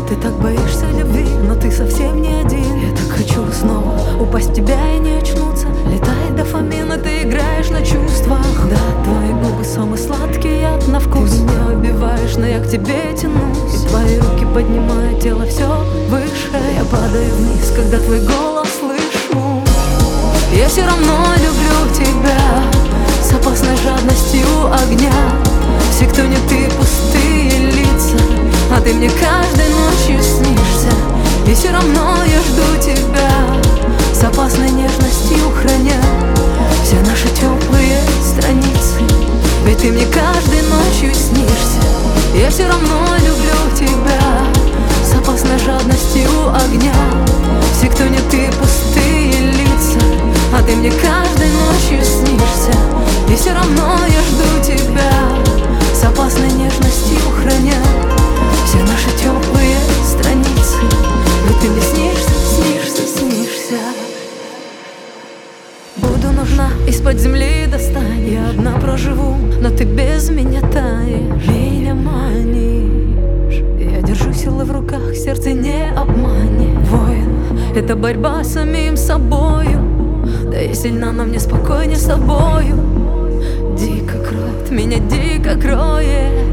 Ты так боишься любви, но ты совсем не один. Я так хочу снова упасть в тебя и не очнуться. Летает дофамин, и ты играешь на чувствах. Да, твои губы самый сладкий яд на вкус. Ты меня убиваешь, но я к тебе тянусь. И твои руки поднимают тело все выше. Я падаю вниз, когда твой голос слышу. Я все равно люблю тебя с опасной жадностью огня. Все, кто не ты, пустые лица, а ты мне каждой ночью снишься. И все равно я жду тебя с опасной нежностью храня все наши теплые страницы. Ведь ты мне каждой ночью снишься. Я все равно люблю тебя с опасной жадностью огня. Все, кто не ты, пустые лица, а ты мне каждой ночью снишься. И все равно я жду тебя с опасной нежностью храня все наши теплые страницы. Ведь ты мне снишься, снишься, снишься. Буду нужна, из-под земли достань. Я одна проживу, но ты без меня таешь. Меня манишь. Я держу силы в руках, сердце не обманешь. Воин, это борьба с самим собою. Да я сильна, но мне спокойнее с тобою. Дико кроет, меня дико кроет.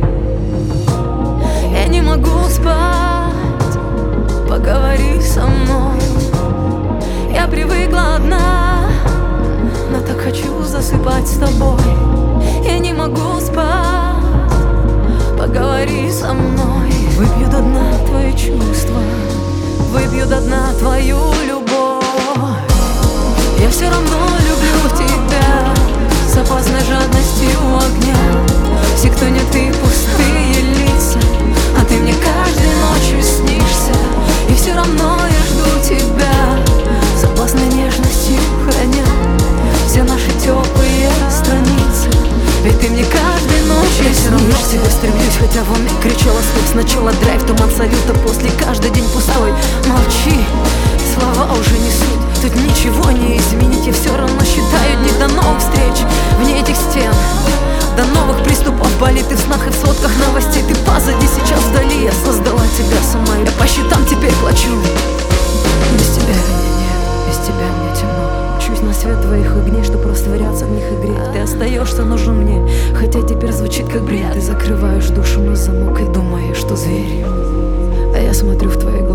Я не могу спать, поговори со мной. Я привыкла одна, но так хочу засыпать с тобой. Я не могу спать, поговори со мной. Выпью до дна твои чувства, выпью до дна твою любовь. Я все равно люблю тебя с опасной жадностью огня. Все, кто не ты, пустые лица, а ты мне каждой ночью снишься. И все равно я жду тебя с опасной нежностью храня все наши теплые страницы. Ведь ты мне каждой ночью я все равно к тебе стремлюсь, хотя в уме кричала стоп. Сначала драйв, туман салюта, после каждый день пустой. Молчи, слова уже не суть. Тут ничего не изменить, я все равно считаю дни до новых встреч вне этих стен. До новых приступов болит и в снах, и в сводках новостей. Ты позади, сейчас вдали, я создала тебя сама. Я по счетам теперь плачу. Без тебя меня нет, без тебя мне темно. Учусь на свет твоих огней, что растворяться в них и греть. Ты остаешься нужен мне, хотя теперь звучит как бред. Ты закрываешь душу на замок и думаешь, что зверь. А я смотрю в твои